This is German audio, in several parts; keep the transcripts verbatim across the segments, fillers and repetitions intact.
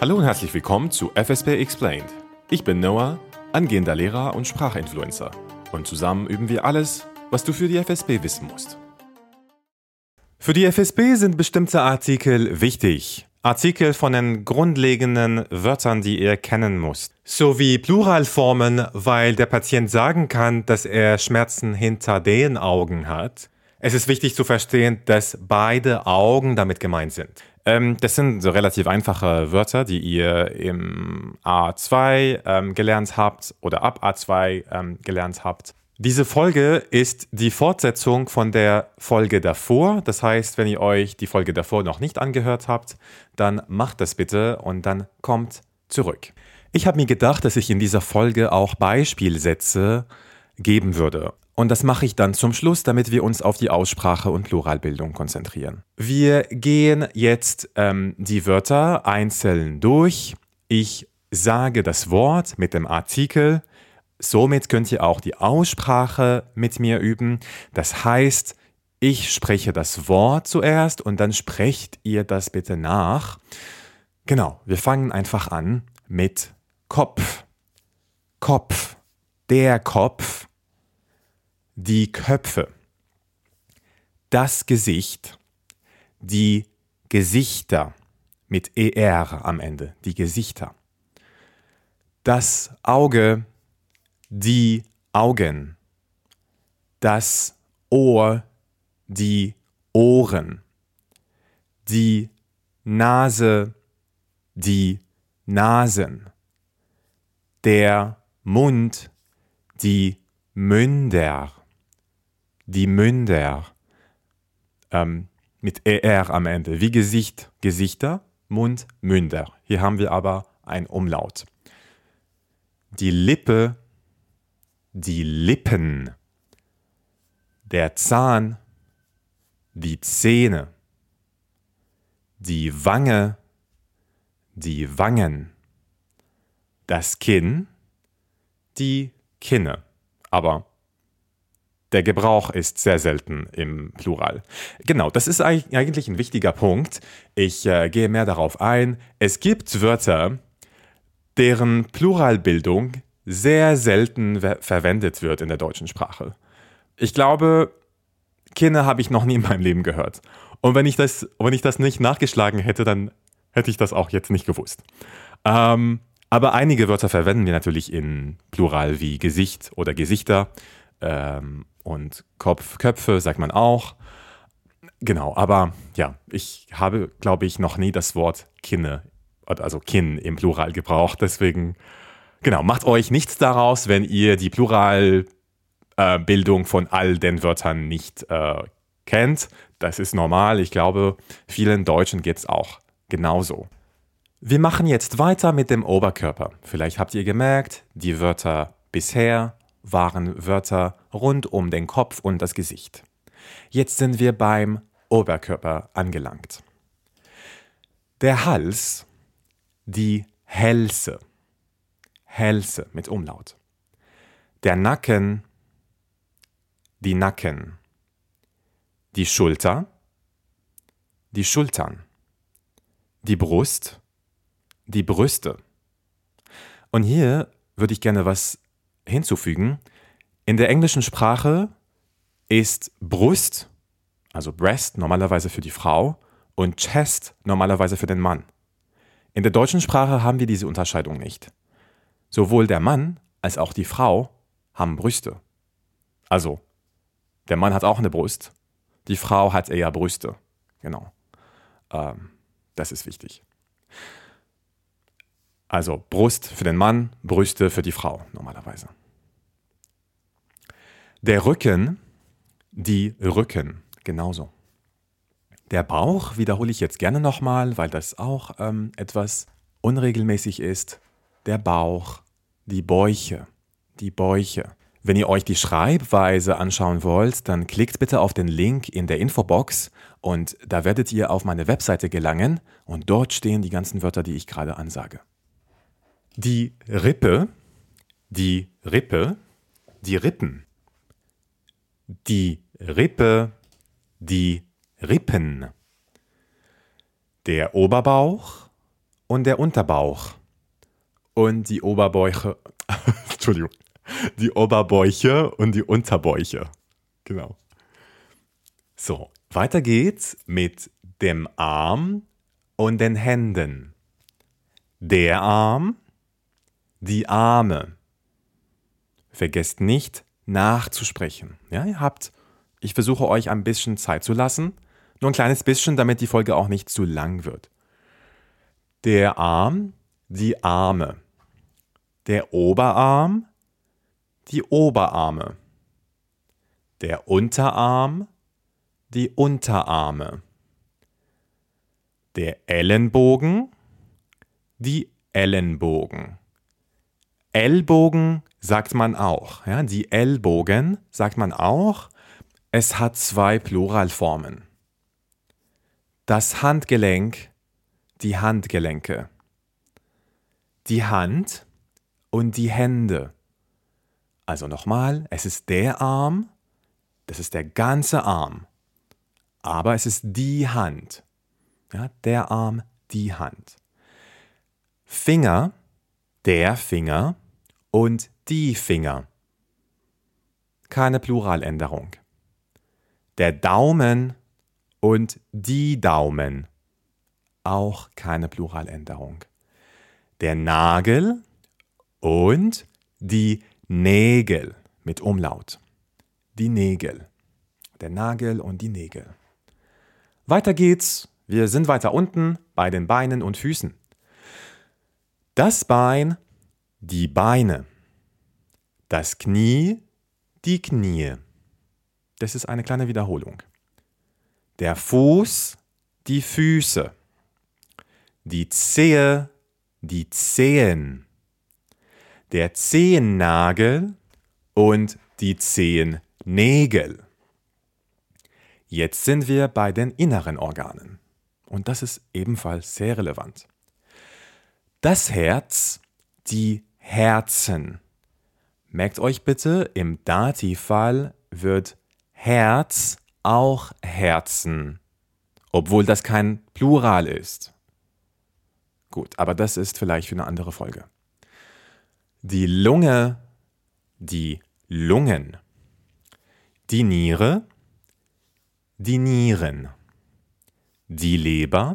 Hallo und herzlich willkommen zu F S B Explained. Ich bin Noah, angehender Lehrer und Sprachinfluencer. Und zusammen üben wir alles, was du für die F S B wissen musst. Für die F S B sind bestimmte Artikel wichtig. Artikel von den grundlegenden Wörtern, die ihr kennen müsst. Sowie Pluralformen, weil der Patient sagen kann, dass er Schmerzen hinter den Augen hat. Es ist wichtig zu verstehen, dass beide Augen damit gemeint sind. Ähm, das sind so relativ einfache Wörter, die ihr im A zwei ähm, gelernt habt oder ab A zwei ähm, gelernt habt. Diese Folge ist die Fortsetzung von der Folge davor. Das heißt, wenn ihr euch die Folge davor noch nicht angehört habt, dann macht das bitte und dann kommt zurück. Ich habe mir gedacht, dass ich in dieser Folge auch Beispielsätze geben würde. Und das mache ich dann zum Schluss, damit wir uns auf die Aussprache und Pluralbildung konzentrieren. Wir gehen jetzt ähm, die Wörter einzeln durch. Ich sage das Wort mit dem Artikel. Somit könnt ihr auch die Aussprache mit mir üben. Das heißt, ich spreche das Wort zuerst und dann sprecht ihr das bitte nach. Genau, wir fangen einfach an mit Kopf. Kopf. Der Kopf. Die Köpfe, das Gesicht, die Gesichter mit er am Ende, die Gesichter, das Auge, die Augen, das Ohr, die Ohren, die Nase, die Nasen, der Mund, die Münder. Die Münder ähm, mit er am Ende, wie Gesicht, Gesichter, Mund, Münder. Hier haben wir aber ein Umlaut. Die Lippe, die Lippen, der Zahn, die Zähne, die Wange, die Wangen, das Kinn, die Kinne. Aber der Gebrauch ist sehr selten im Plural. Genau, das ist eigentlich ein wichtiger Punkt. Ich äh, gehe mehr darauf ein. Es gibt Wörter, deren Pluralbildung sehr selten ver- verwendet wird in der deutschen Sprache. Ich glaube, Kinne habe ich noch nie in meinem Leben gehört. Und wenn ich das, wenn ich das nicht nachgeschlagen hätte, dann hätte ich das auch jetzt nicht gewusst. Ähm, aber einige Wörter verwenden wir natürlich in Plural wie Gesicht oder Gesichter. Ähm, und Kopf, Köpfe sagt man auch. Genau, aber ja, ich habe, glaube ich, noch nie das Wort Kinne, also Kinn im Plural gebraucht. Deswegen, genau, macht euch nichts daraus, wenn ihr die Pluralbildung äh, von all den Wörtern nicht äh, kennt. Das ist normal. Ich glaube, vielen Deutschen geht es auch genauso. Wir machen jetzt weiter mit dem Oberkörper. Vielleicht habt ihr gemerkt, die Wörter bisher waren Wörter rund um den Kopf und das Gesicht. Jetzt sind wir beim Oberkörper angelangt. Der Hals, die Hälse, Hälse mit Umlaut. Der Nacken, die Nacken. Die Schulter, die Schultern. Die Brust, die Brüste. Und hier würde ich gerne was hinzufügen. In der englischen Sprache ist Brust, also Breast, normalerweise für die Frau und Chest normalerweise für den Mann. In der deutschen Sprache haben wir diese Unterscheidung nicht. Sowohl der Mann als auch die Frau haben Brüste. Also, der Mann hat auch eine Brust, die Frau hat eher Brüste. Genau. Ähm, das ist wichtig. Also Brust für den Mann, Brüste für die Frau normalerweise. Der Rücken, die Rücken, genauso. Der Bauch wiederhole ich jetzt gerne nochmal, weil das auch ähm, etwas unregelmäßig ist. Der Bauch, die Bäuche, die Bäuche. Wenn ihr euch die Schreibweise anschauen wollt, dann klickt bitte auf den Link in der Infobox und da werdet ihr auf meine Webseite gelangen und dort stehen die ganzen Wörter, die ich gerade ansage. Die Rippe, die Rippe, die Rippen. Die Rippe, die Rippen. Der Oberbauch und der Unterbauch und die Oberbäuche, Entschuldigung, die Oberbäuche und die Unterbäuche. Genau. So, weiter geht's mit dem Arm und den Händen. Der Arm, die Arme. Vergesst nicht, nachzusprechen. Ja, ihr habt, ich versuche euch ein bisschen Zeit zu lassen, nur ein kleines bisschen, damit die Folge auch nicht zu lang wird. Der Arm, die Arme. Der Oberarm, die Oberarme. Der Unterarm, die Unterarme. Der Ellenbogen, die Ellenbogen. Ellbogen sagt man auch. Ja, die Ellbogen sagt man auch. Es hat zwei Pluralformen. Das Handgelenk, die Handgelenke. Die Hand und die Hände. Also nochmal, es ist der Arm, das ist der ganze Arm. Aber es ist die Hand. Ja, der Arm, die Hand. Finger, der Finger und die Finger. Keine Pluraländerung. Der Daumen und die Daumen. Auch keine Pluraländerung. Der Nagel und die Nägel mit Umlaut. Die Nägel. Der Nagel und die Nägel. Weiter geht's. Wir sind weiter unten bei den Beinen und Füßen. Das Bein, die Beine. Das Knie, die Knie. Das ist eine kleine Wiederholung. Der Fuß, die Füße. Die Zehe, die Zehen. Der Zehennagel und die Zehennägel. Jetzt sind wir bei den inneren Organen. Und das ist ebenfalls sehr relevant. Das Herz, die Herzen. Merkt euch bitte, im Dativfall wird Herz auch Herzen, obwohl das kein Plural ist. Gut, aber das ist vielleicht für eine andere Folge. Die Lunge, die Lungen. Die Niere, die Nieren. Die Leber,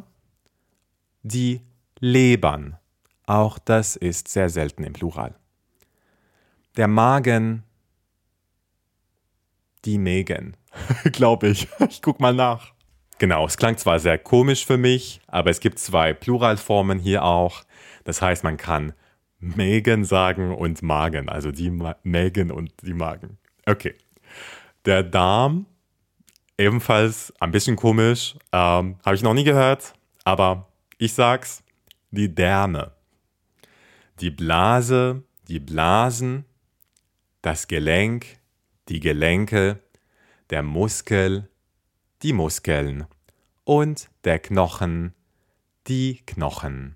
die Lebern. Auch das ist sehr selten im Plural. Der Magen, die Mägen. Glaube ich. Ich guck mal nach. Genau, es klang zwar sehr komisch für mich, aber es gibt zwei Pluralformen hier auch. Das heißt, man kann Mägen sagen und Magen. Also die Ma- Mägen und die Magen. Okay. Der Darm, ebenfalls ein bisschen komisch. Ähm, habe ich noch nie gehört, aber ich sag's. Die Därme. Die Blase, die Blasen. Das Gelenk, die Gelenke. Der Muskel, die Muskeln. Und der Knochen, die Knochen.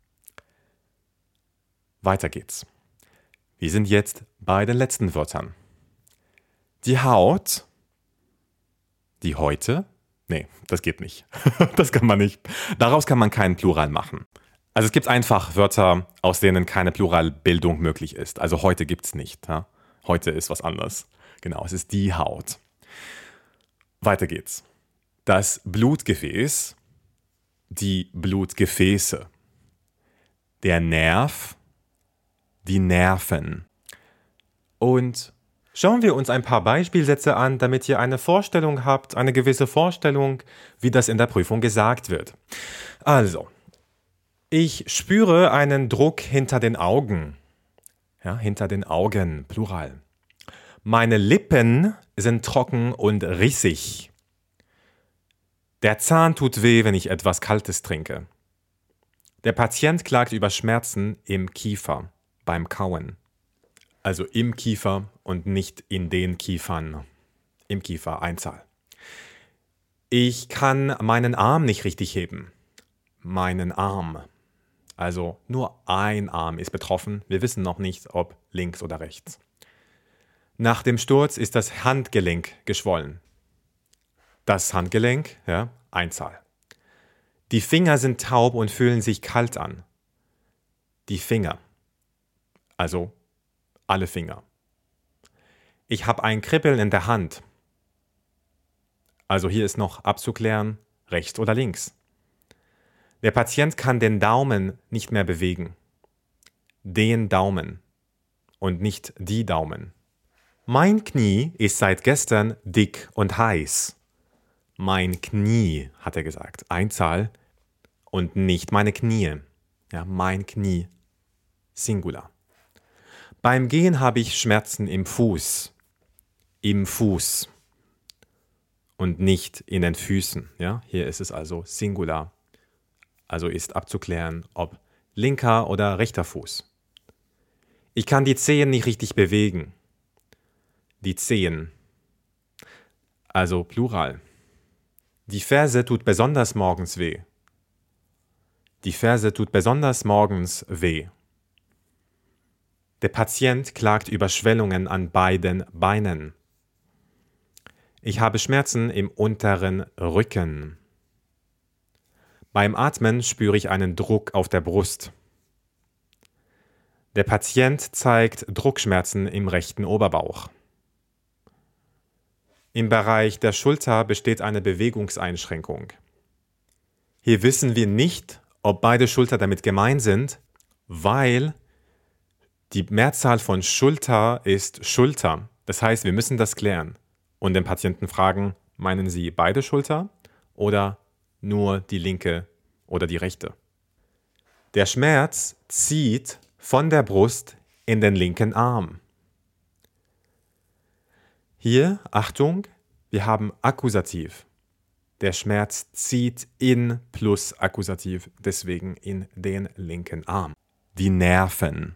Weiter geht's. Wir sind jetzt bei den letzten Wörtern. Die Haut, die Häute. Nee, das geht nicht. Das kann man nicht. Daraus kann man keinen Plural machen. Also es gibt einfach Wörter, aus denen keine Pluralbildung möglich ist. Also heute gibt's nicht. Ja? Heute ist was anderes. Genau, es ist die Haut. Weiter geht's. Das Blutgefäß, die Blutgefäße. Der Nerv, die Nerven. Und schauen wir uns ein paar Beispielsätze an, damit ihr eine Vorstellung habt, eine gewisse Vorstellung, wie das in der Prüfung gesagt wird. Also, ich spüre einen Druck hinter den Augen. Ja, hinter den Augen, Plural. Meine Lippen sind trocken und rissig. Der Zahn tut weh, wenn ich etwas Kaltes trinke. Der Patient klagt über Schmerzen im Kiefer beim Kauen. Also im Kiefer und nicht in den Kiefern. Im Kiefer, Einzahl. Ich kann meinen Arm nicht richtig heben. Meinen Arm. Also nur ein Arm ist betroffen. Wir wissen noch nicht, ob links oder rechts. Nach dem Sturz ist das Handgelenk geschwollen. Das Handgelenk, ja, Einzahl. Die Finger sind taub und fühlen sich kalt an. Die Finger. Also alle Finger. Ich habe ein Kribbeln in der Hand. Also hier ist noch abzuklären, rechts oder links. Der Patient kann den Daumen nicht mehr bewegen. Den Daumen und nicht die Daumen. Mein Knie ist seit gestern dick und heiß. Mein Knie, hat er gesagt. Einzahl und nicht meine Knie. Ja, mein Knie. Singular. Beim Gehen habe ich Schmerzen im Fuß. Im Fuß. Und nicht in den Füßen. Ja, hier ist es also Singular. Also ist abzuklären, ob linker oder rechter Fuß. Ich kann die Zehen nicht richtig bewegen. Die Zehen. Also Plural. Die Ferse tut besonders morgens weh. Die Ferse tut besonders morgens weh. Der Patient klagt über Schwellungen an beiden Beinen. Ich habe Schmerzen im unteren Rücken. Beim Atmen spüre ich einen Druck auf der Brust. Der Patient zeigt Druckschmerzen im rechten Oberbauch. Im Bereich der Schulter besteht eine Bewegungseinschränkung. Hier wissen wir nicht, ob beide Schulter damit gemeint sind, weil die Mehrzahl von Schulter ist Schulter. Das heißt, wir müssen das klären und den Patienten fragen, meinen Sie beide Schulter oder nur die linke oder die rechte? Der Schmerz zieht von der Brust in den linken Arm. Hier, Achtung, wir haben Akkusativ. Der Schmerz zieht in plus Akkusativ, deswegen in den linken Arm. Die Nerven.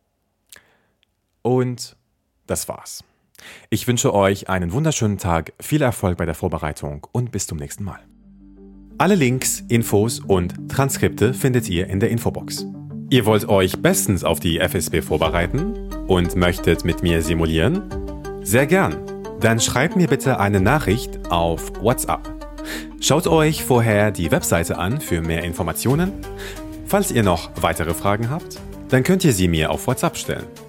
Und das war's. Ich wünsche euch einen wunderschönen Tag, viel Erfolg bei der Vorbereitung und bis zum nächsten Mal. Alle Links, Infos und Transkripte findet ihr in der Infobox. Ihr wollt euch bestens auf die F S B vorbereiten und möchtet mit mir simulieren? Sehr gern. Dann schreibt mir bitte eine Nachricht auf WhatsApp. Schaut euch vorher die Webseite an für mehr Informationen. Falls ihr noch weitere Fragen habt, dann könnt ihr sie mir auf WhatsApp stellen.